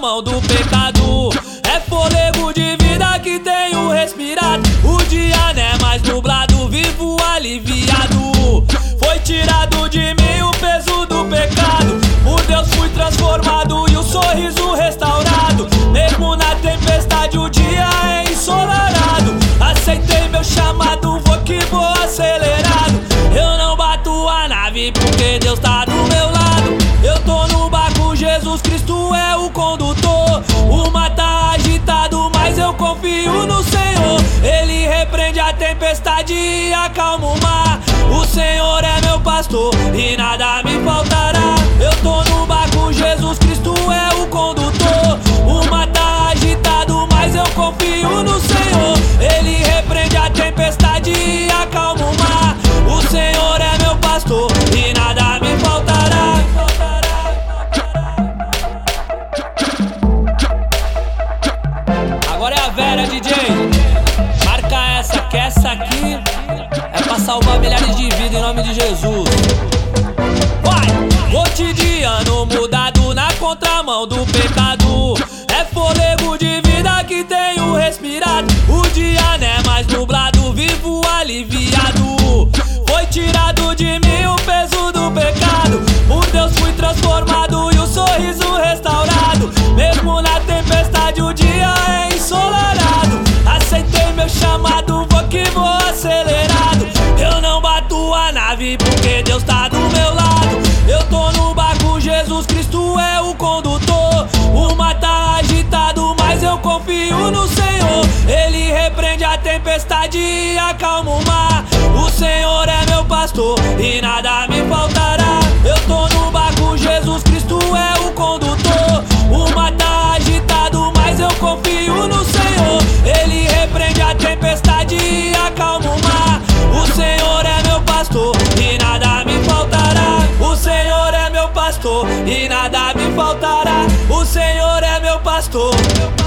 contramão do pecado. É fôlego de vida que tenho respirado. O dia não é mais nublado, vivo aliviado. Foi tirado de mim o peso do pecado. Por Deus fui transformado e o sorriso restaurado. Mesmo na tempestade o dia é ensolarado. Aceitei meu chamado, vou que vou acelerado. Eu não bato a nave porque Deus tá do meu lado. Eu tô no barco, Jesus Cristo é o condutor. O mar tá agitado, mas eu confio no Senhor. Ele repreende a tempestade e acalma o mar. O Senhor é meu pastor e nada me faltará. Eu tô no barco, Jesus Cristo é o condutor. O mar tá agitado, mas eu confio no Senhor. Ele repreende a tempestade e acalma o mar. O Senhor é meu pastor e nada me faltará. Agora é a Vera, DJ. Marca essa, que essa aqui é pra salvar milhares de vidas em nome de Jesus. Vai! Cotidiano mudado na contramão do pecado. É fôlego de vida que tenho respirado. O dia não é mais nublado, vivo aliviado. Foi tirado de mim o peso do pecado. Por Deus fui transformado e o sorriso restaurado. Mesmo na tempestade o dia é ensolarado. Aceitei meu chamado, vou que vou acelerado. Eu não bato a nave porque Deus tá do meu lado. Eu tô no barco, Jesus Cristo é o condutor. O mar tá agitado, mas eu confio no Senhor. Ele repreende a tempestade e acalma o mar. O Senhor é meu pastor e nada me faltará. Eu tô no barco, Jesus Cristo é o condutor. O mar tá agitado, mas eu confio no Senhor. Ele repreende a tempestade e acalma o mar. O Senhor é meu pastor e nada me faltará. O Senhor é meu pastor e nada me faltará. O Senhor é meu pastor.